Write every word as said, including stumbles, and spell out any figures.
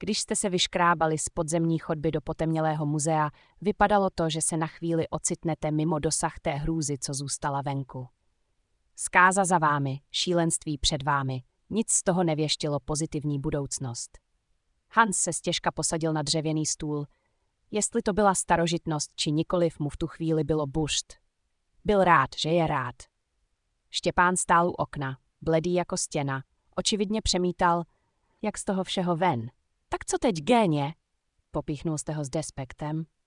Když jste se vyškrábali z podzemní chodby do potemnělého muzea, vypadalo to, že se na chvíli ocitnete mimo dosah té hrůzy, co zůstala venku. Zkáza za vámi, šílenství před vámi, nic z toho nevěštilo pozitivní budoucnost. Hans se stěžka posadil na dřevěný stůl. Jestli to byla starožitnost, či nikoliv, mu v tu chvíli bylo bušt. Byl rád, že je rád. Štěpán stál u okna, bledý jako stěna, očividně přemítal, jak z toho všeho ven. Tak co teď, géně? Popíchnul jste ho s despektem.